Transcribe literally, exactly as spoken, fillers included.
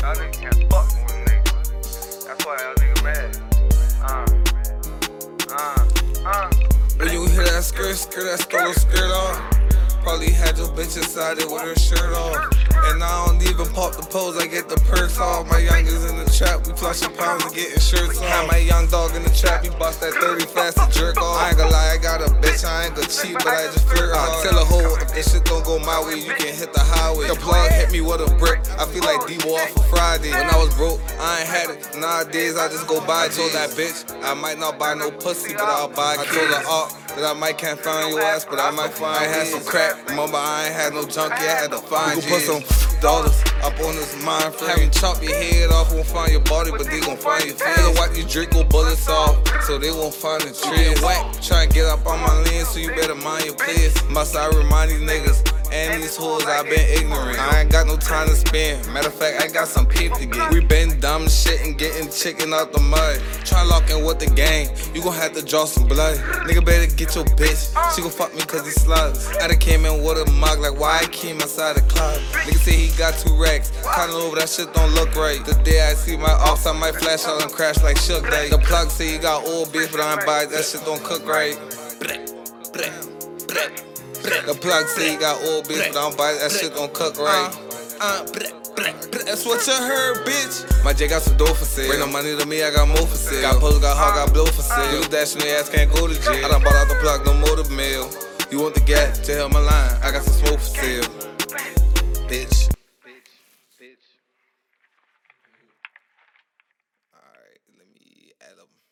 Y'all niggas can't fuck with a nigga. That's why y'all nigga mad. Uh, uh, uh. When you hear that skirt, skirt, that stole skirt on. Probably had your bitch inside it with her shirt on. And I don't even pop the pose, I get the purse off. My youngers in the trap, we flushing pounds and getting shirts on. Had my young dog in the trap, he bust that thirty fast to jerk off. I ain't gonna lie, I got a bitch, I ain't gonna cheat, but I just flirt hard. I tell a hoe, if this shit don't go my way, you can hit the highway. The plug hit me with a brick, I feel like D-Bo off a Friday. When I was broke, I ain't had it, nowadays I just go buy. I told that bitch, I might not buy no pussy, but I'll buy. I told her, oh, that I might can't find your ass, but I might find. I had some crack, remember I ain't had no junkie, I had to find you. You gon' put some dollars up on this mind frame. Have you chop your head off, won't find your body, but they gon' find your face. They'll wipe these Draco bullets off, so they won't find the tree. Whack, try and get up on my lane, so you better mind your place. Must I remind these niggas and these hoes I been ignorant. I ain't got no time to spend. Matter of fact, I got some peep to get. We been dumb shit and getting chicken out the mud. Try lock in with the gang, you gon' have to draw some blood. Nigga better get your bitch, she gon' fuck me cause he slugs. I done came in with a mug like why I came outside the club. Nigga say he got two racks, kinda over that shit don't look right. The day I see my ops, I might flash out and crash like Shook Day. The plug say he got old bitch, but I ain't buy it, that shit don't cook right. The plug say he got old bitch, but I don't buy it, that shit don't cook right. Uh, uh, That's what you heard, bitch. My J got some dough for sale. Bring no money to me, I got more for sale. Got puzzle, got hog, got blow for sale. You dash in the ass, can't go to jail. I done bought out the plug, no motor mail. You want the gas, to hell my line, I got some smoke for sale. Bitch. Alright, let me add them.